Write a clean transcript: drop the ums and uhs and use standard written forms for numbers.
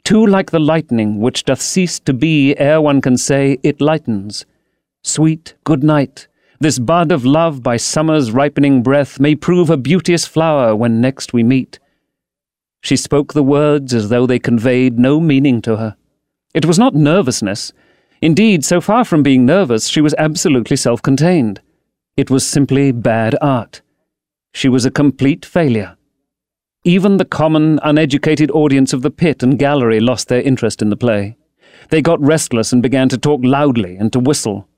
too like the lightning which doth cease to be ere one can say it lightens. Sweet good night, this bud of love by summer's ripening breath may prove a beauteous flower when next we meet. She spoke the words as though they conveyed no meaning to her. It was not nervousness. Indeed, so far from being nervous, she was absolutely self-contained. It was simply bad art. She was a complete failure. Even the common, uneducated audience of the pit and gallery lost their interest in the play. They got restless and began to talk loudly and to whistle.